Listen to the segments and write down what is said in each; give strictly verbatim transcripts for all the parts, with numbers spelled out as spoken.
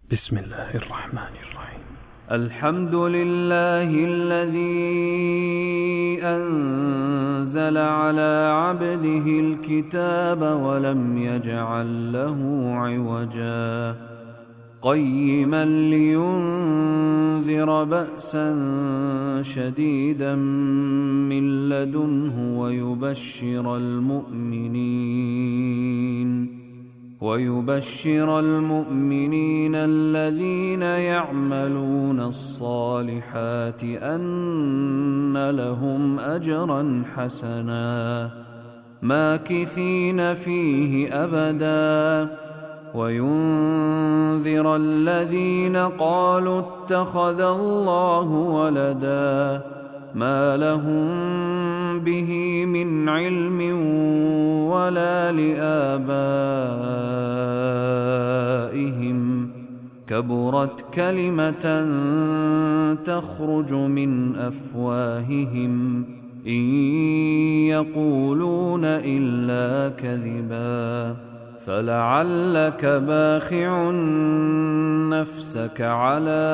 بسم الله الرحمن الرحيم. الحمد لله الذي أنزل على عبده الكتاب ولم يجعل له عوجا قيما لينذر بأسا شديدا من لدنه ويبشر المؤمنين ويبشر المؤمنين الذين يعملون الصالحات أن لهم أجرا حسنا ماكثين فيه أبدا وينذر الذين قالوا اتخذ الله ولدا ما لهم به من علم ولا لآبائهم كبرت كلمة تخرج من أفواههم إن يقولون إلا كذبا فلعلك باخع نفسك على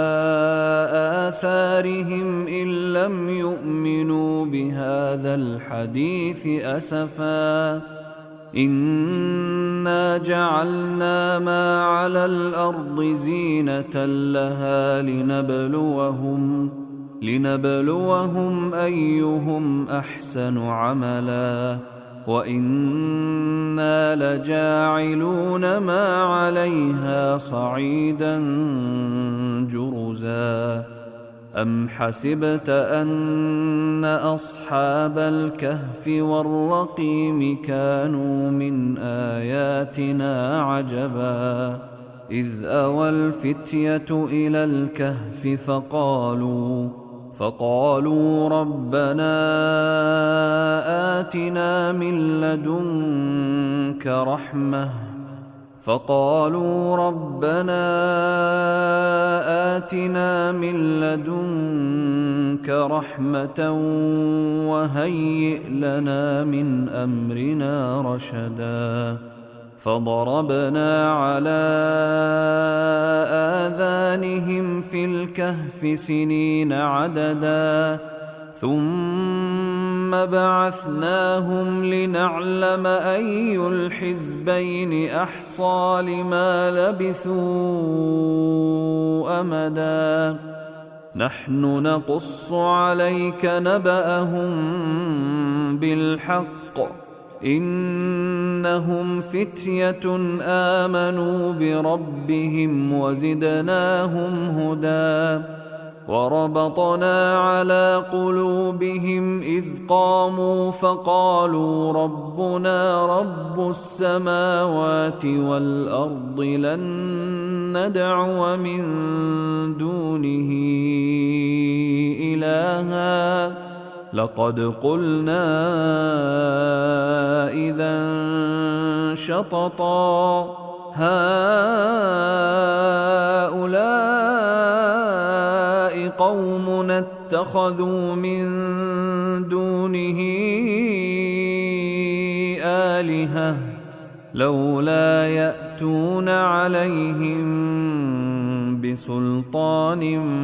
آثارهم إن لم يؤمنوا بهذا الحديث أسفا إنا جعلنا ما على الأرض زينة لها لنبلوهم لنبلوهم أيهم أحسن عملا وإنا لجاعلون ما عليها صعيدا جرزا أم حسبت أن أصحاب الكهف والرقيم كانوا من آياتنا عجبا إذ أوى الفتية إلى الكهف فقالوا فقالوا ربنا آتنا من لدنك رحمة فقالوا ربنا آتنا من لدنك رحمة وهيئ لنا من أمرنا رشدا فضربنا على آذانهم في الكهف سنين عددا ثم بعثناهم لنعلم أي الحزبين أحصى لما لبثوا أمدا نحن نقص عليك نبأهم بالحق إنهم فتية آمنوا بربهم وزدناهم هدى وربطنا على قلوبهم إذ قاموا فقالوا ربنا رب السماوات والأرض لن ندعو من دونه إلها لقد قلنا إذا شططا هؤلاء قومنا اتخذوا من دونه آلهة لولا يأتون عليهم بسلطان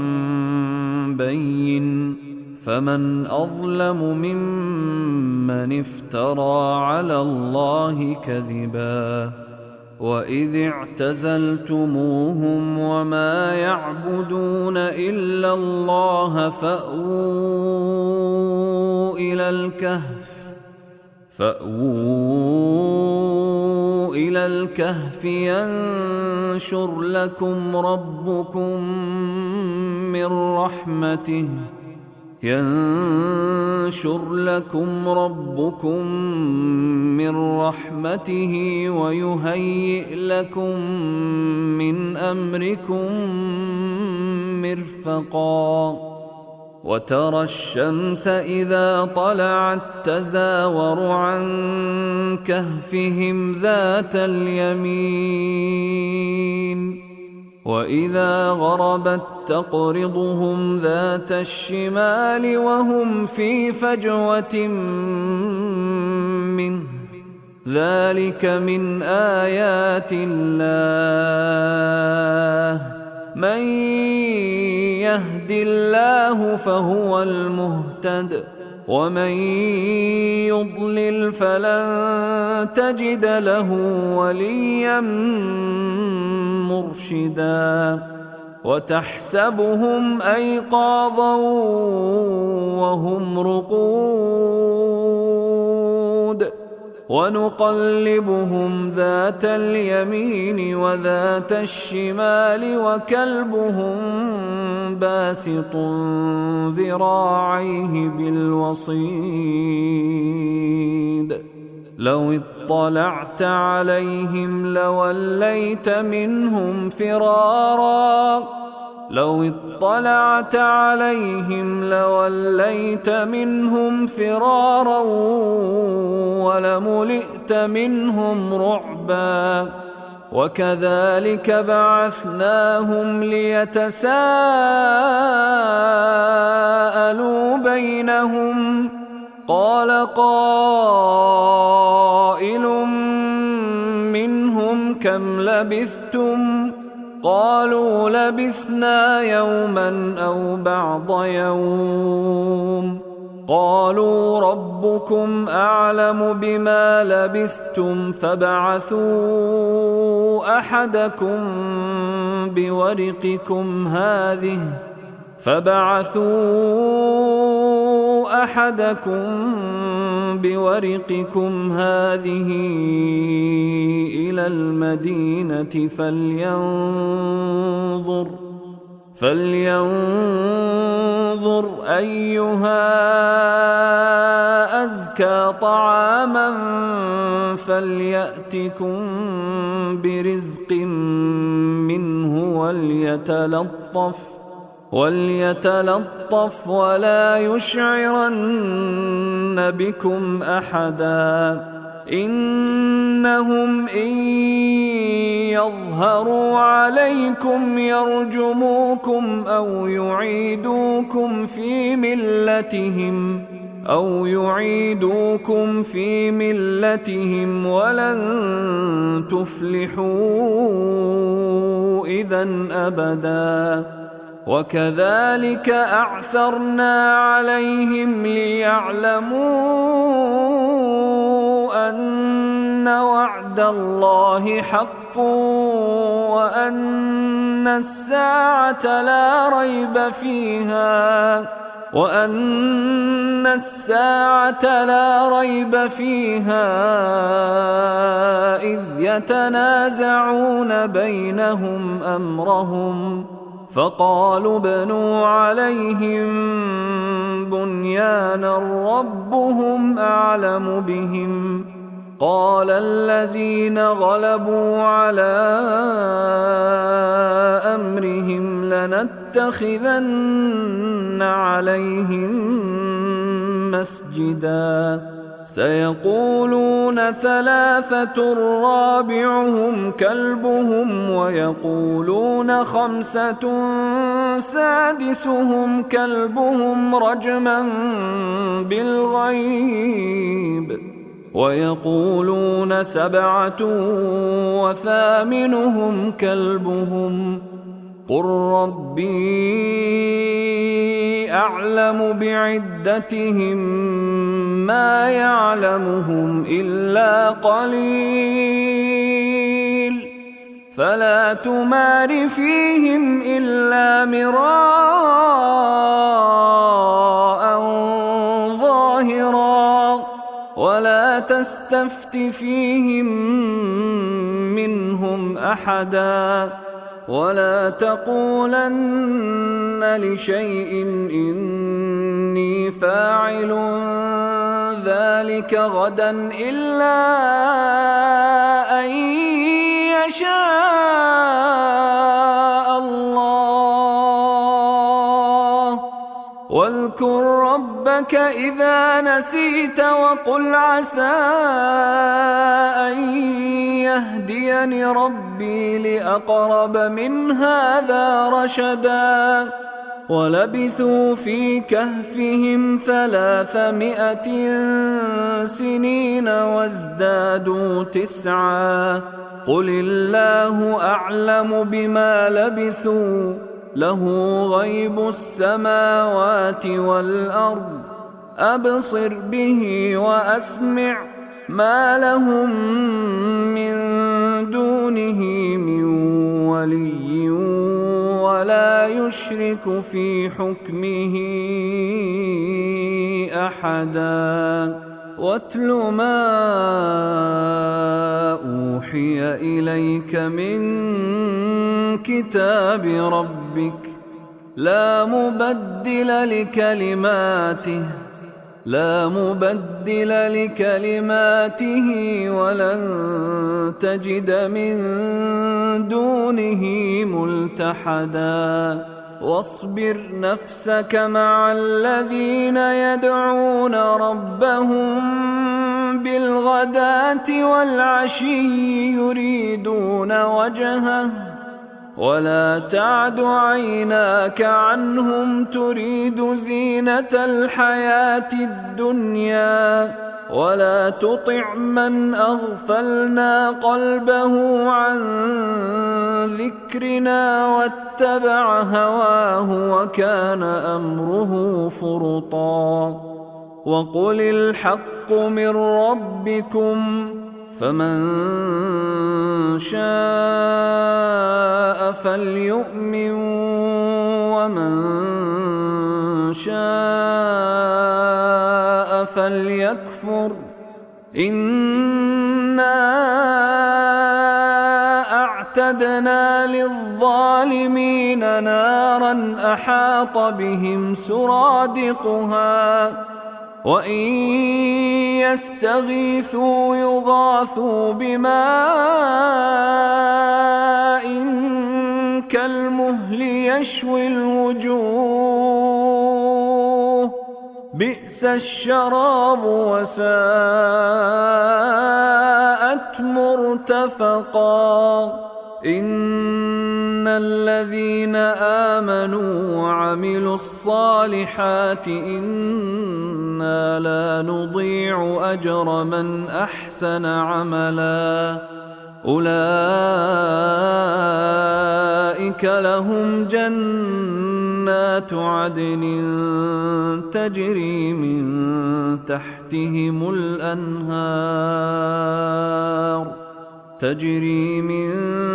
بين فمن أظلم ممن افترى على الله كذبا وإذ اعتزلتموهم وما يعبدون إلا الله فأووا إلى الكهف فأووا إلى الكهف ينشر لكم ربكم من رحمته ينشر لكم ربكم من رحمته ويهيئ لكم من أمركم مرفقا وترى الشمس إذا طلعت تزاور عن كهفهم ذات اليمين وإذا غربت تقرضهم ذات الشمال وهم في فجوة منه ذلك من آيات الله من يهد الله فهو المهتد ومن يضلل فلن تجد له وليا مرشدا وتحسبهم أيقاظا وهم رقود ونقلبهم ذات اليمين وذات الشمال وكلبهم باسط ذراعيه بالوصيد لو اطلعت عليهم لوليت منهم فرارا لو اطلعت عليهم لوليت منهم فرارا ولملئت منهم رعبا وكذلك بعثناهم ليتساءلوا بينهم قال قائل منهم كم لبثتم قالوا لبثنا يوما أو بعض يوم قالوا ربكم أعلم بما لبثتم فابعثوا أحدكم بورقكم هذه فابعثوا أحدكم بورقكم هذه إلى المدينة فلينظر فلينظر أيها أزكى طعاما فليأتكم برزق منه وليتلطف وليتلطف ولا يشعرن بكم أحدا إنهم إن يظهروا عليكم يرجموكم أو يعيدوكم في ملتهم أو يعيدوكم في ملتهم ولن تفلحوا إذن أبدا وكذلك أعثرنا عليهم ليعلموا أن وعد الله حق وأن الساعة لا ريب فيها وأن الساعة لا ريب فيها إذ يتنازعون بينهم أمرهم فقالوا ابنوا عليهم بنيانا ربهم أعلم بهم قال الذين غلبوا على أمرهم لنتخذن عليهم مسجدا سيقولون ثلاثة رابعهم كلبهم ويقولون خمسة سادسهم كلبهم رجما بالغيب ويقولون سبعة وثامنهم كلبهم قل ربي أعلم بعدتهم ما يعلمهم إلا قليل فلا تمار فيهم إلا مراء ظاهرا ولا تستفت فيهم منهم أحدا ولا تقولن لشيء إني فاعل ذلك غدا إلا أن يشاء الله واذكر ربك إذا نسيت وقل عسى أن يهديني ربي لأقرب من هذا رشدا ولبثوا في كهفهم ثلاثمائة سنين وازدادوا تسعا قل الله أعلم بما لبثوا له غيب السماوات والأرض أبصر به وأسمع ما لهم من دونه من ولي ولا يشرك في حكمه أحدا واتل ما أوحي إليك من كتاب ربك لا مبدل لكلماته لا مبدل لكلماته ولن تجد من دونه ملتحدا واصبر نفسك مع الذين يدعون ربهم بالغداة والعشي يريدون وجهه ولا تعد عيناك عنهم تريد زينة الحياة الدنيا ولا تطع من أغفلنا قلبه عن ذكرنا واتبع هواه وكان أمره فرطا وقل الحق من ربكم فمن شاء فليؤمن ومن شاء فليكفر إنا أعتدنا للظالمين نارا أحاط بهم سرادقها وإن يستغيثوا يغاثوا بماء كالمهل يشوي الوجوه بئس الشراب وساءت مرتفقا إن الذين آمنوا وعملوا الصالحات إنا لا نضيع أجر من أحسن عملا أولئك لهم جنات عدن تجري من تحتهم الأنهار تجري من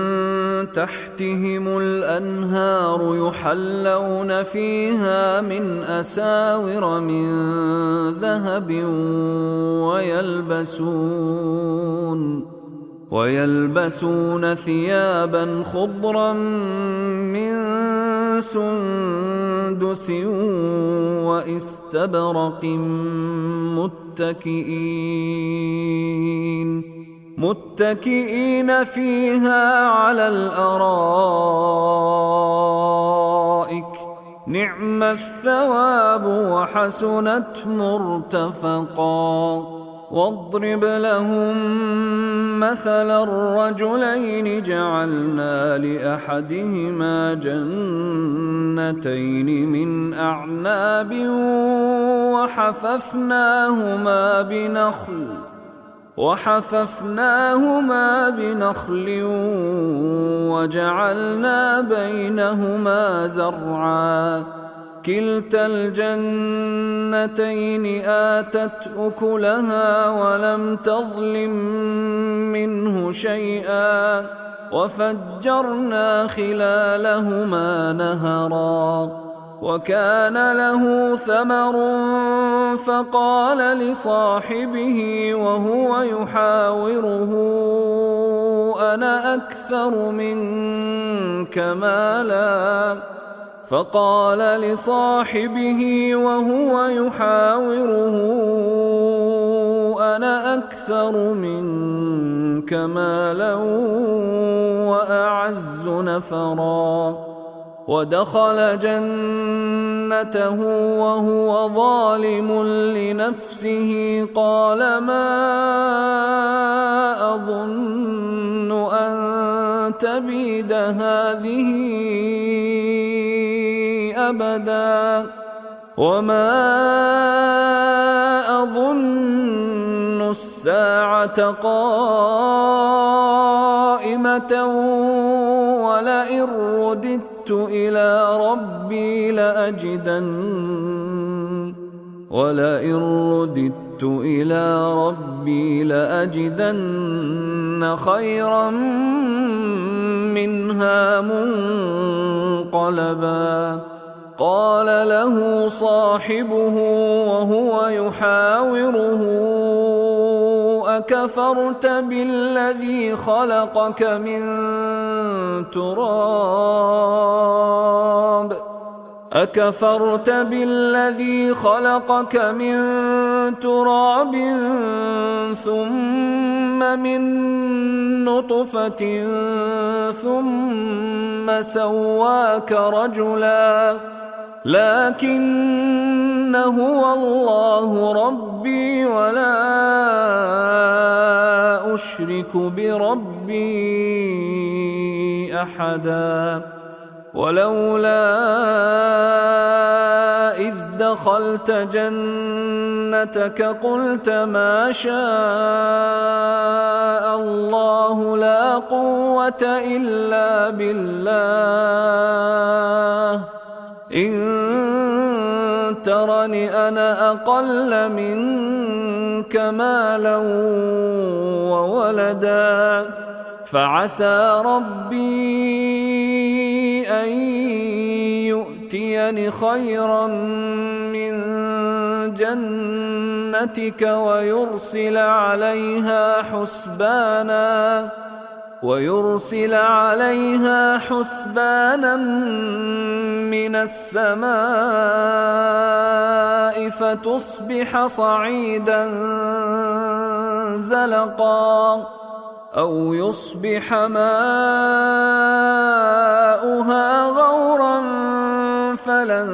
تحتهم الأنهار يحلون فيها من أساور من ذهب ويلبسون ويلبسون ثيابا خضرا من سندس وإستبرق متكئين متكئين فيها على الأرائك نعم الثواب وحسنت مرتفقا واضرب لهم مثلا الرجلين جعلنا لأحدهما جنتين من أعناب وحففناهما بنخل وحففناهما بنخل وجعلنا بينهما زرعا كلتا الجنتين آتت أكلها ولم تظلم منه شيئا وفجرنا خلالهما نهرا وكان له ثمر فقال لصاحبه وهو يحاوره أنا أكثر منك مالا فقال لصاحبه وهو يحاوره أنا أكثر منك مالا وأعز نفرا ودخل جنته وهو ظالم لنفسه قال ما أظن أن تبيد هذه أبدا وما أظن الساعة قائمة قائمة ولئن رددت إلى ربي لأجدن ولئن رددت إلى ربي لأجدن خيرا منها منقلبا. قال له صاحبه وهو يحاوره أكفرت بالذي خلقك من تراب أكفرت بالذي خلقك من تراب ثم من نطفة ثم سواك رجلا لكن هو الله ربي ولا أشرك بربي أحدا. ولولا إذ دخلت جنتك قلت ما شاء الله لا قوة إلا بالله إن ترني أنا أقل منك مالا وولدا فعسى ربي أن يؤتيني خيرا من جنتك ويرسل عليها حسبانا ويرسل عليها حسبانا من السماء فتصبح صعيدا زلقا أو يصبح ماؤها غورا فلن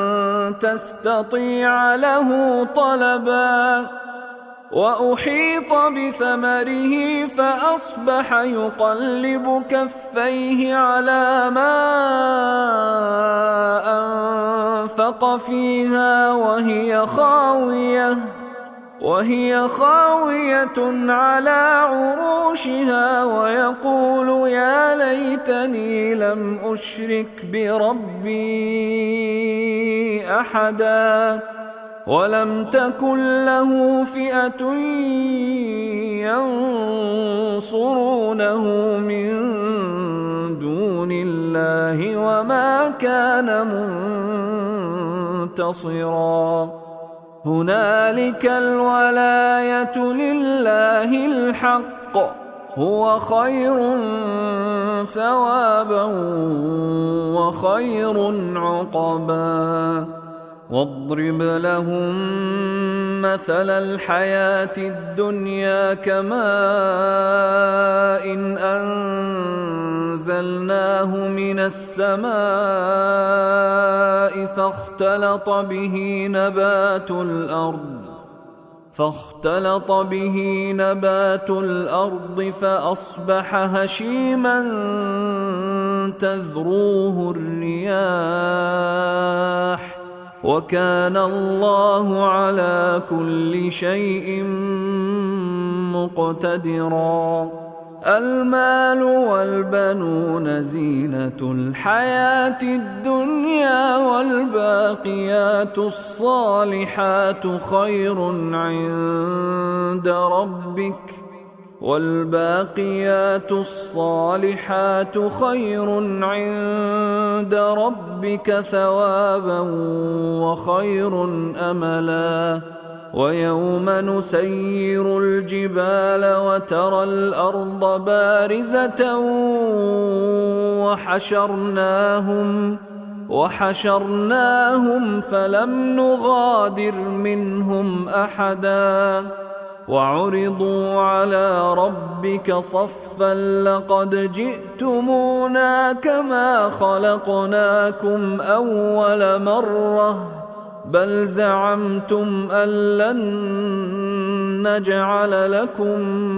تستطيع له طلبا. وأحيط بثمره فأصبح يقلب كفيه على ما أنفق فيها وهي خاوية وهي خاوية على عروشها ويقول يا ليتني لم أشرك بربي أحدا. ولم تكن له فئة ينصرونه من دون الله وما كان منتصرا. هنالك الولاية لله الحق هو خير ثوابا وخير عقبا. واضرب لهم مثل الحياة الدنيا كماء إن أنزلناه من السماء فاختلط به نبات الأرض فاختلط به نبات الأرض فأصبح هشيما تذروه الرياح وكان الله على كل شيء مقتدرا. المال والبنون زينة الحياة الدنيا والباقيات الصالحات خير عند ربك والباقيات الصالحات خير عند ربك ثوابا وخير أملا. ويوم نسير الجبال وترى الأرض بارزة وحشرناهم وحشرناهم فلم نغادر منهم أحدا. وعرضوا على ربك صفا لقد جئتمونا كما خلقناكم أول مرة بل زعمتم أن لن نجعل لكم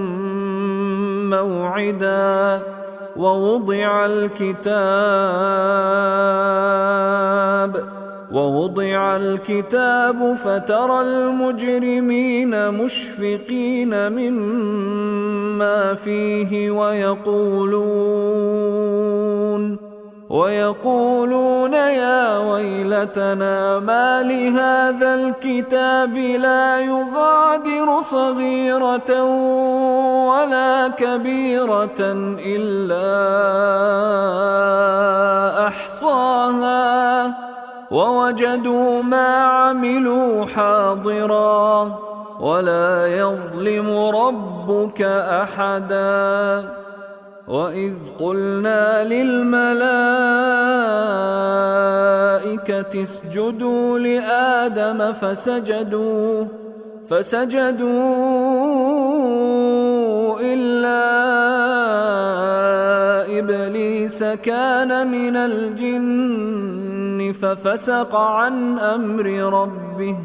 موعدا. ووضع الكتاب ووضع الكتاب فترى المجرمين مشفقين مما فيه ويقولون ويقولون يا ويلتنا ما لهذا الكتاب لا يغادر صغيرة ولا كبيرة إلا أحصاها ووجدوا ما عملوا حاضرا ولا يظلم ربك أحدا. وإذ قلنا للملائكة اسجدوا لآدم فسجدوا فسجدوا إلا إبليس كان من الجن ففسق عن أمر ربه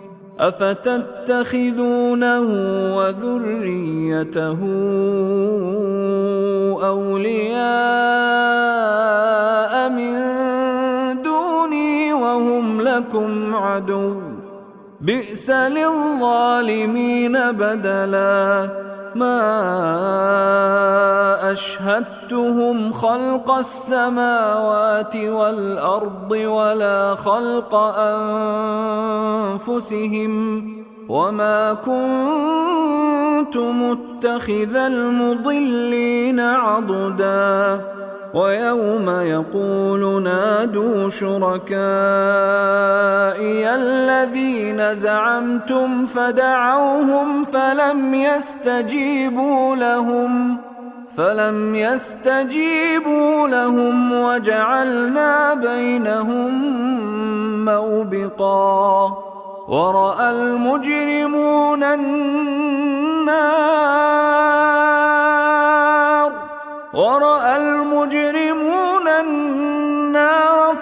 أفتتخذونه وذريته أولياء من دوني وهم لكم عدو بئس للظالمين بدلا. ما أشهدتهم خلق السماوات والأرض ولا خلق أنفسهم وما كنت متخذ المضلين عضدا. ويوم يقول نادوا شركائي الذين زعمتم فدعوهم فلم يستجيبوا لهم فلم يستجيبوا لهم وجعلنا بينهم موبقا. ورأى المجرمون النار ورأى المجرمون النار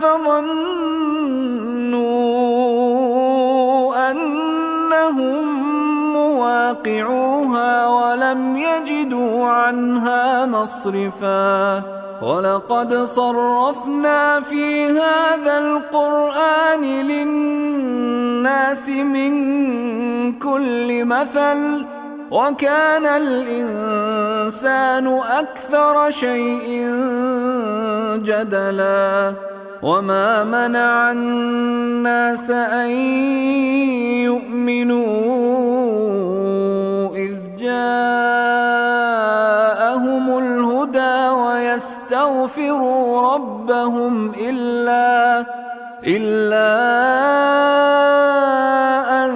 فظنوا أنهم مواقعوها ولم يجدوا عنها مصرفا. ولقد صرفنا في هذا القرآن للناس من كل مثل وكان الإنسان أكثر شيء جدلا. وما منع الناس أن يؤمنوا إذ جاءهم الهدى ويستغفروا ربهم إلا إلا أن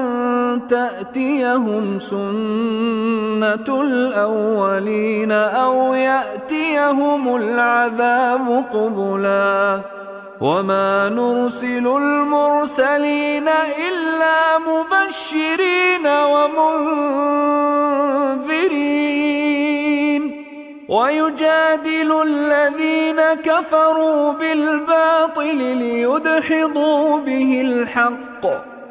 تأتيهم سنة الأولين أو يأتيهم العذاب قبلا. وما نرسل المرسلين إلا مبشرين ومنذرين ويجادل الذين كفروا بالباطل ليدحضوا به الحق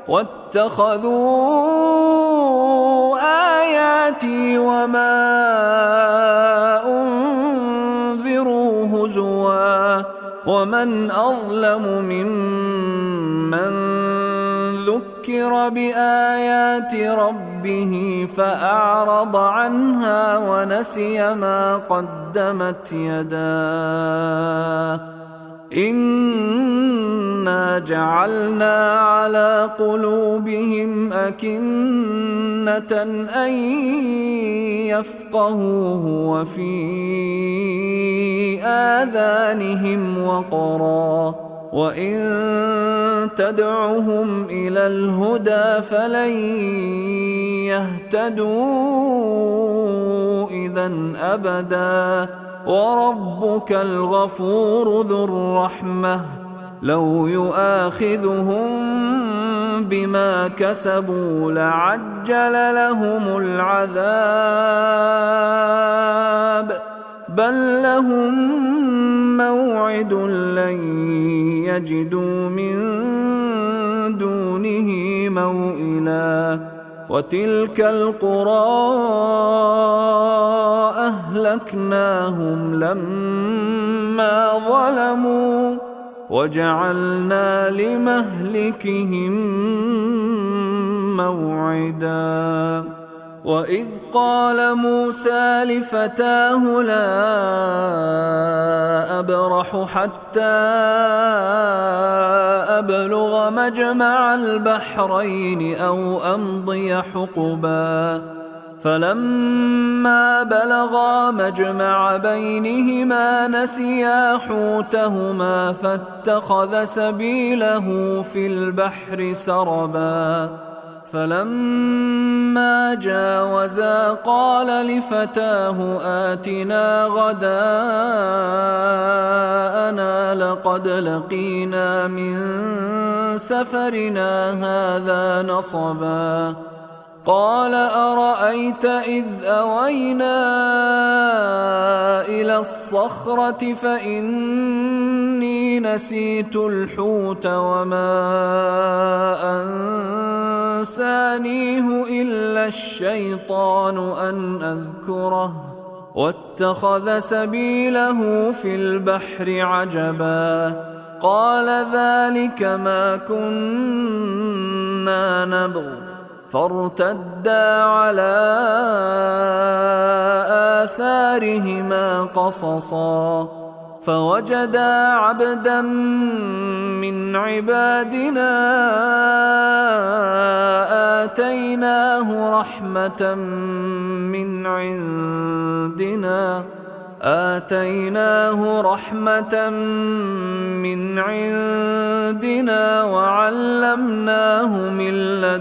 واتخذوا آياتي وما أنذروا هزوا. ومن أظلم ممن ذكر بآيات ربه فأعرض عنها ونسي ما قدمت يداه. إنا جعلنا على قلوبهم أكنة أن يفقهوه وفي آذانهم وقرا وإن تدعهم إلى الهدى فلن يهتدوا إذا أبدا. وربك الغفور ذو الرحمة لو يؤاخذهم بما كسبوا لعجل لهم العذاب بل لهم موعد لن يجدوا من دونه موئلا. وتلك القرى أهلكناهم لما ظلموا وجعلنا لمهلكهم موعدا وإذ قال موسى لفتاه لا أبرح حتى أبلغ مجمع البحرين أو أمضي حقبا فلما بلغا مجمع بينهما نسيا حوتهما فاتخذ سبيله في البحر سربا فلما جاوزا قال لفتاه آتنا غداءنا لقد لقينا من سفرنا هذا نصبا قال أرأيت إذ أوينا إلى الصخرة فإني نسيت الحوت وما أنسانيه إلا الشيطان أن أذكره واتخذ سبيله في البحر عجبا قال ذلك ما كنا نبغ فارتدا على آثارهما قصصا فوجدا عبدا من عبادنا آتيناه رحمة من عندنا آتيناه رحمة من عندنا وعلمناه من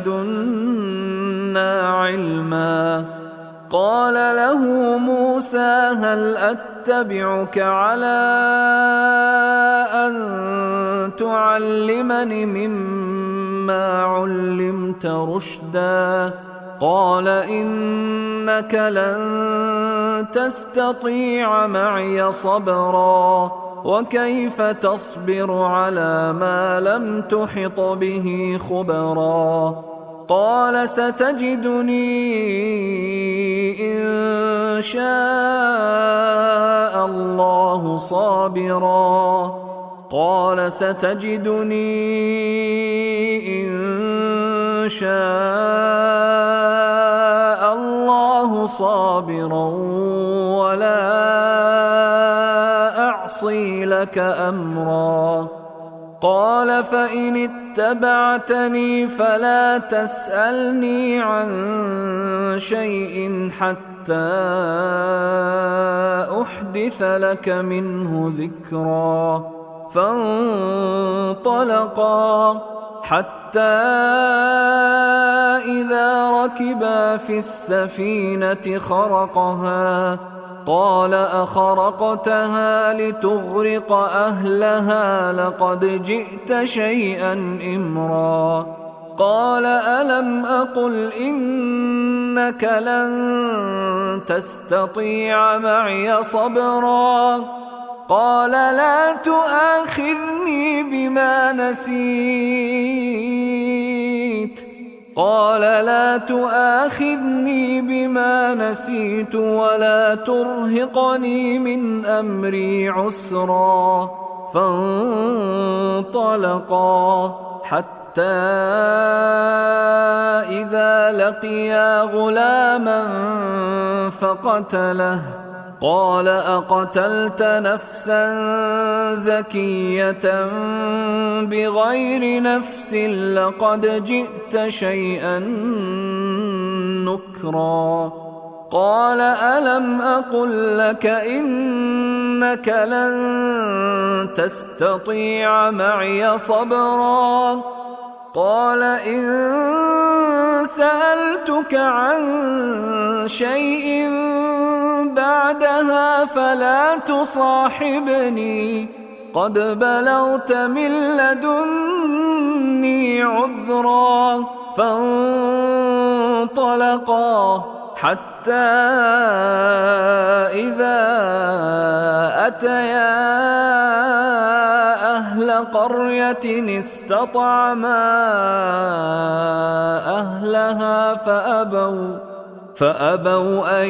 لدنا علما قال له موسى هل أتبعك على أن تعلمني مما علمت رشدا قال إنك لن تستطيع معي صبرا وكيف تصبر على ما لم تحط به خبرا قال ستجدني إن شاء الله صابرا قال ستجدني إن شاء الله صابرا ولا أعصي لك أمرا قال فإن اتبعتني فلا تسألني عن شيء حتى أحدث لك منه ذكرا فانطلقا حتى إذا ركبا في السفينة خرقها قال أخرقتها لتغرق أهلها لقد جئت شيئا إمرا قال ألم أقل إنك لن تستطيع معي صبرا قال لا تؤاخذني بما نسيت قال لا تؤاخذني بما نسيت ولا ترهقني من أمري عسرا فانطلقا حتى إذا لقيا غلاما فقتله قال أقتلت نفسا زكية بغير نفس لقد جئت شيئا نكرا قال ألم أقل لك إنك لن تستطيع معي صبرا قال إن سألتك عن شيء بعدها فلا تصاحبني قد بلغت من لدني عذرا فانطلقا حتى إذا أتيا أهل قرية استطعما أهلها فأبوا فأبوا أن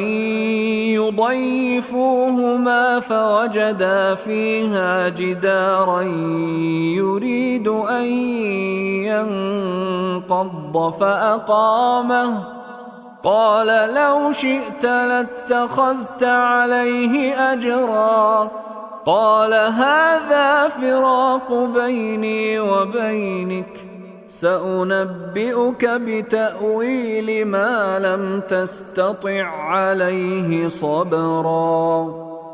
يضيفوهما فوجدا فيها جدارا يريد أن ينقض فأقامه قال لو شئت لاتخذت عليه أجرا قال هذا فراق بيني وبينك سأنبئك بتأويل ما لم تستطع عليه صبرا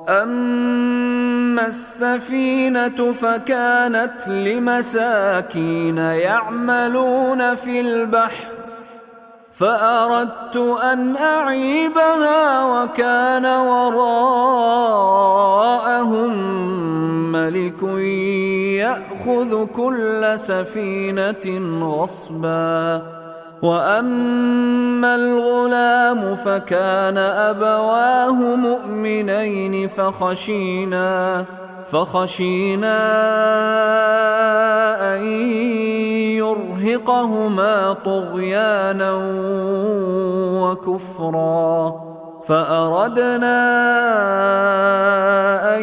أما السفينة فكانت لمساكين يعملون في البحر فأردت أن أعيبها وكان وراءهم ملك يأخذ كل سفينة غصبا وأما الغلام فكان أبواه مؤمنين فخشينا فخشينا أن يرهقهما طغيانا وكفرا فأردنا أن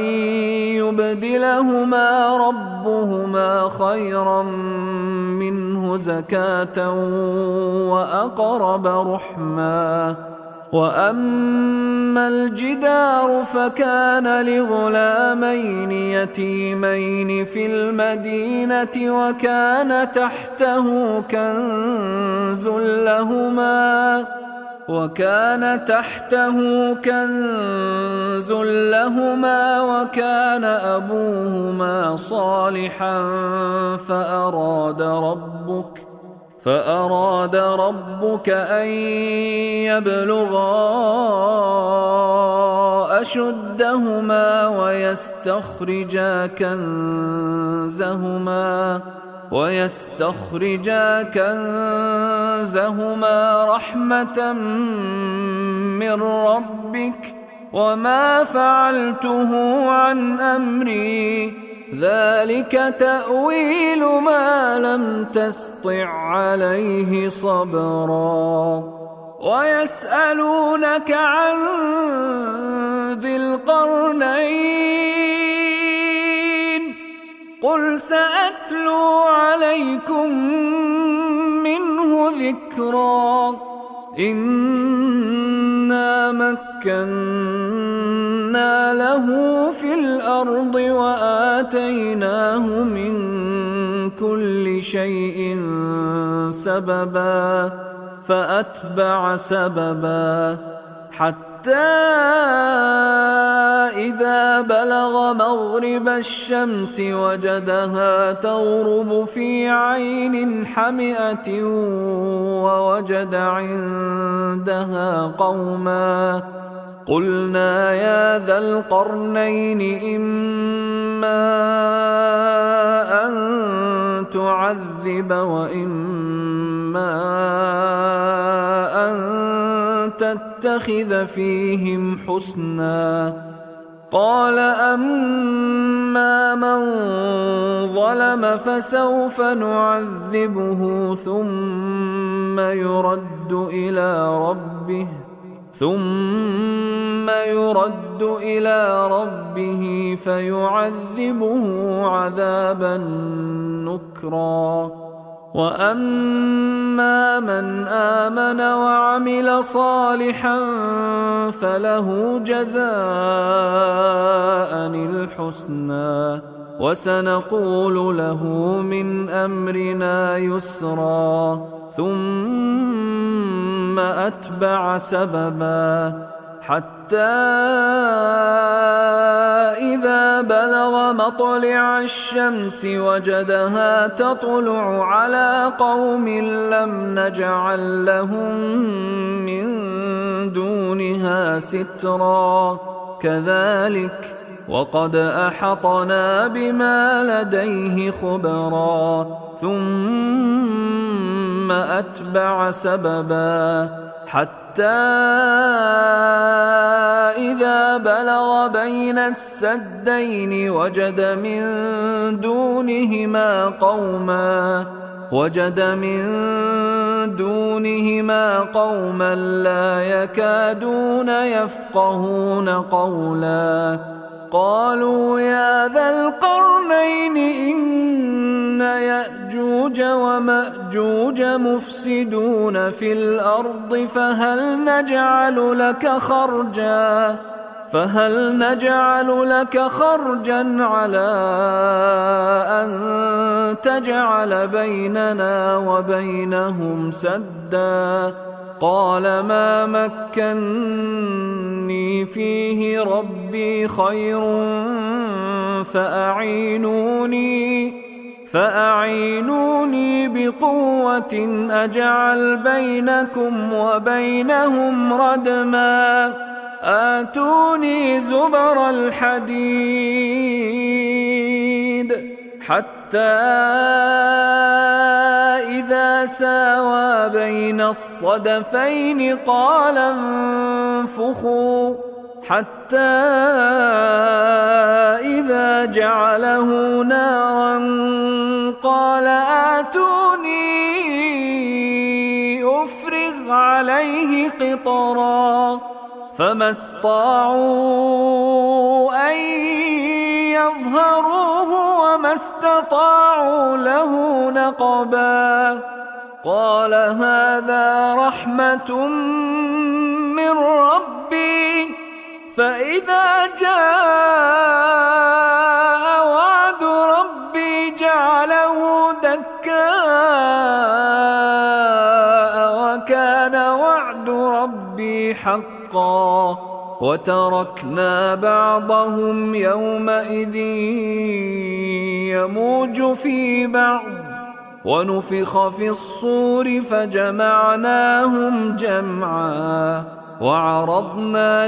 يبدلهما ربهما خيرا منه زكاة وأقرب رحما وأما الجدار فكان لغلامين يتيمين في المدينة وكان تحته كنز لهما وكان تحته كنز لهما وكان أبوهما صالحا فأراد ربك فأراد ربك أن يبلغا أشدهما ويستخرجا كنزهما ويستخرجا كنزهما رحمة من ربك وما فعلته عن أمري ذلك تأويل ما لم تستطع عليه صبرا ويسألونك عن ذي القرنين قل سأتلو عليكم منه ذكرا إنا مكنا له في الأرض وآتيناه من كل شيء سببا فأتبع سببا حتى إذا بلغ مغرب الشمس وجدها تغرب في عين حمئة ووجد عندها قوما قلنا يا ذا القرنين إما أن تعذب وإما أن تتخذ فيهم حسنا قال أما من ظلم فسوف نعذبه ثم يرد إلى ربه ثم يرد إلى ربه فيعذبه عذابا نكرا وأما من آمن وعمل صالحا فله جزاء الحسنى وسنقول له من أمرنا يسرا ثم أتبع سببا حتى إذا بلغ مطلع الشمس وجدها تطلع على قوم لم نجعل لهم من دونها سترا كذلك وقد أحطنا بما لديه خبرا ثم أتبع سببا حتى إذا بلغ بين السدين وجد من دونهما قوما وجد من دونهما قوما لا يكادون يفقهون قولا قالوا يا ذا القرنين إن يأجوج ومأجوج مفسدون في الأرض فهل نجعل لك خرجا فهل نجعل لك خرجا على أن تجعل بيننا وبينهم سدا قال ما مكني فيه ربي خير فأعينوني فأعينوني بقوة أجعل بينكم وبينهم ردما آتوني زبر الحديد حتى إذا ساوى بين الصدفين قال انفخوا حتى إذا جعله نارا قال آتوني أفرغ عليه قطرا فما استطاعوا أن يظهروه وما استطاعوا له نقبا قال هذا رحمة من ربي فإذا جاء وعد ربي جعله دكاء وكان وعد ربي حقا وتركنا بعضهم يومئذ يموج في بعض ونفخ في الصور فجمعناهم جمعا وعرضنا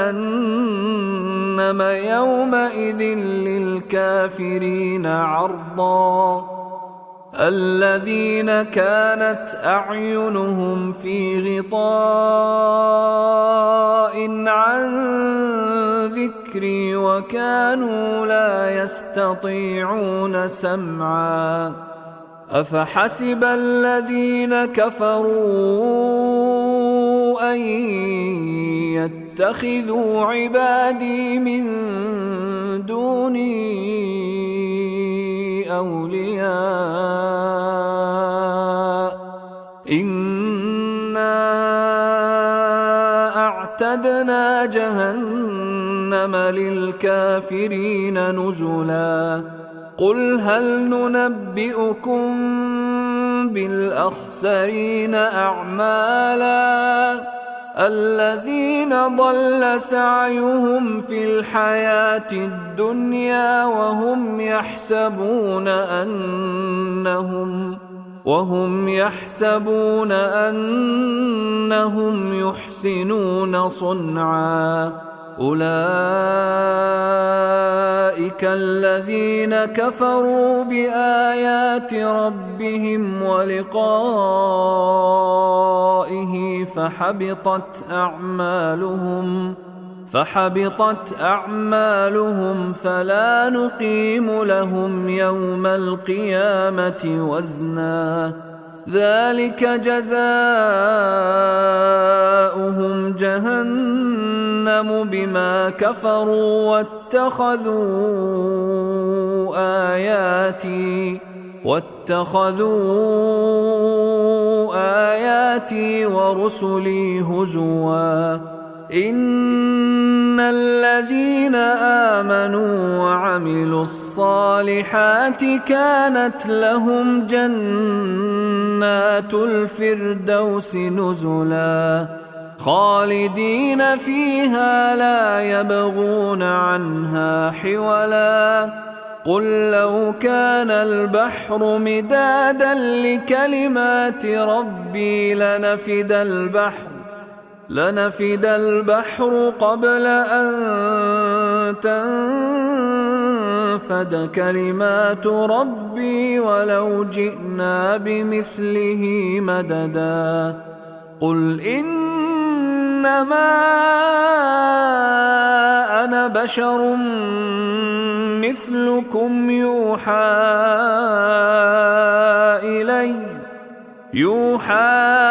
جهنم يومئذ للكافرين عرضا الذين كانت أعينهم في غطاء عن ذكري وكانوا لا يستطيعون سمعا أفحسب الذين كفروا أن يتخذوا عبادي من دوني أولياء إنا أعتدنا جهنم للكافرين نزلا قل هل ننبئكم بالأخسرين أعمالا الذين ضل سعيهم في الحياة الدنيا وهم يحسبون أنهم وهم يحسبون أنهم يحسنون صنعا أولئك الذين كفروا بآيات ربهم ولقائه فحبطت أعمالهم فحبطت أعمالهم فلا نقيم لهم يوم القيامة وزنا ذلك جزاؤهم جهنم بما كفروا واتخذوا آياتي واتخذوا آياتي ورسلي هزوا إن الذين آمنوا وعملوا الصالحات كانت لهم جنات الفردوس نزلا خالدين فيها لا يبغون عنها حولا قل لو كان البحر مدادا لكلمات ربي لنفد البحر لنفد البحر قبل أن تنفد كلمات ربي ولو جئنا بمثله مددا قل إنما أنا بشر مثلكم يوحى إلي يوحى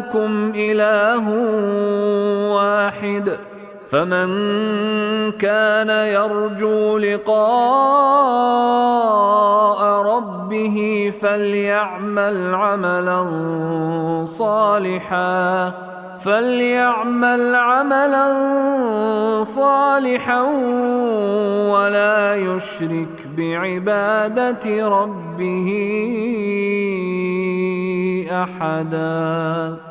إلهكم إله واحد فمن كان يرجو لقاء ربه فليعمل عملا صالحا فليعمل عملا صالحا ولا يشرك بعبادة ربه أحدا.